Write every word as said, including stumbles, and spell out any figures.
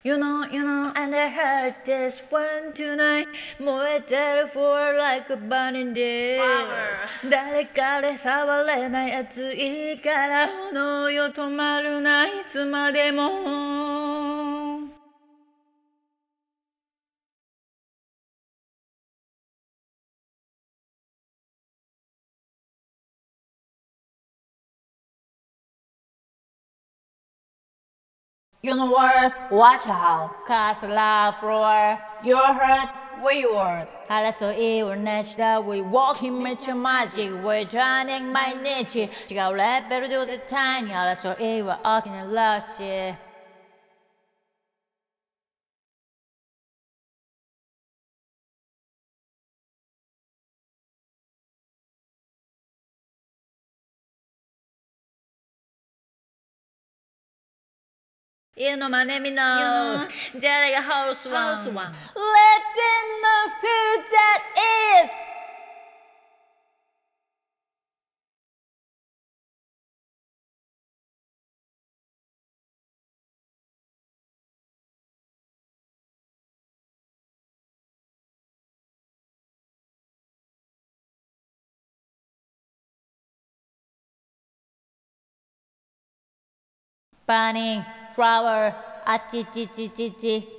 You know, you know, and I heard this one tonight 燃えてる for like a burning day 誰かで触れない熱いから炎よ止まるないつまでもYou know what? Watch out, cause love floor. You're hurt, we were. 알았어, 이월내시다. We walking with your magic. We're turning my niche. 지가 랩배로 do the time. 알았어, 이월 walking in love shit. You know my name, you know. 자리가 house one. Let's know who that is. Bunny, flower, ah, chi, chi, chi, chi, chi.